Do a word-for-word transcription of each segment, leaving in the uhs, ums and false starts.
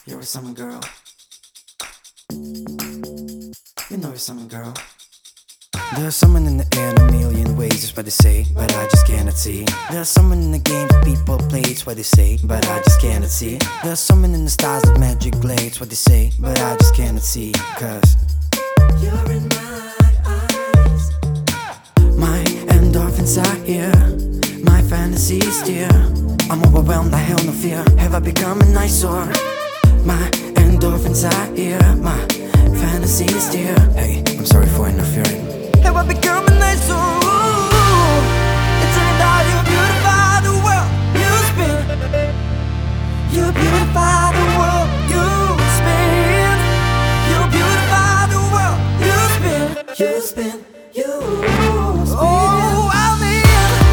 You're a summer girl. You know you're summer girl. There's someone in the air in a million ways, is what they say, but I just cannot see. There's someone in the games people play, it's what they say, but I just cannot see. There's someone in the stars that magic blades, what they say, but I just cannot see. Cause you're in my eyes. My endorphins are here, my fantasies dear. I'm overwhelmed, I have no fear. Have I become an eyesore? My endorphins are here, my fantasies dear. Hey, I'm sorry for interfering. Have I become an eyesore? It turned out you beautify the world you spin. You beautify the world you spin. You beautify the world you spin. You spin, you spin. Oh, I'm in.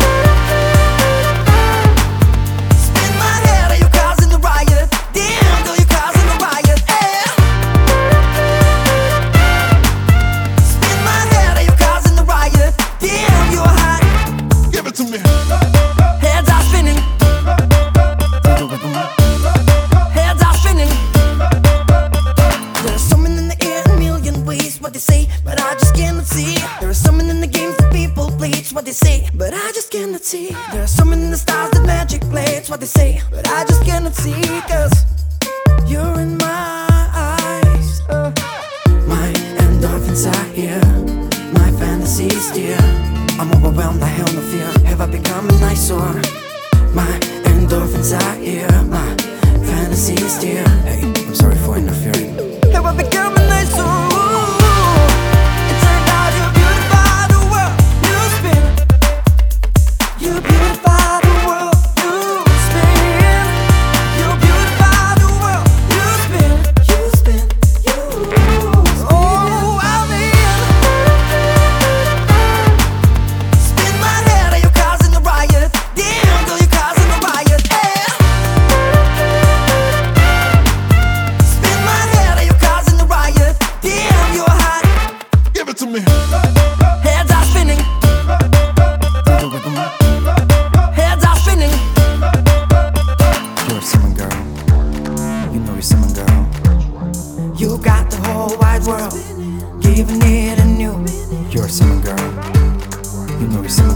Spin my head, are you causing the riot? Damn, girl, you're causing the riot. Yeah. Spin my head, are you causing the riot? Damn, you're hot. Give it to me. Heads are spinning. Heads are spinning. There's someone in the air in a million ways, what they say, but I just cannot see. There is someone in the games that people play, it's what they say, but I just cannot see. There's someone in the stars that magic play, it's what they say, but I just cannot see. Cause you're in my eyes. uh, My endorphins are here, my fantasies dear. I'm overwhelmed, I have no fear. Have I become an eyesore? My endorphins are here, my fantasies dear. Hey, I'm sorry for interfering. Have I become an eyesore? It turned out you beautify the world you spin. You beautify the world you spin. You beautify the world you spin. You spin, you spin. Oh, I'm in. Spin my head, are you causing a riot? Damn, girl, you're causing a riot. Yeah. Spin my head, are you causing a riot? Damn, you're hot. Give it to me. Heads are spinning. Heads are spinning. You're a summer girl. You know you're a summer girl. You got the whole wide world, giving it a new. You're a summer girl. You know you're a summer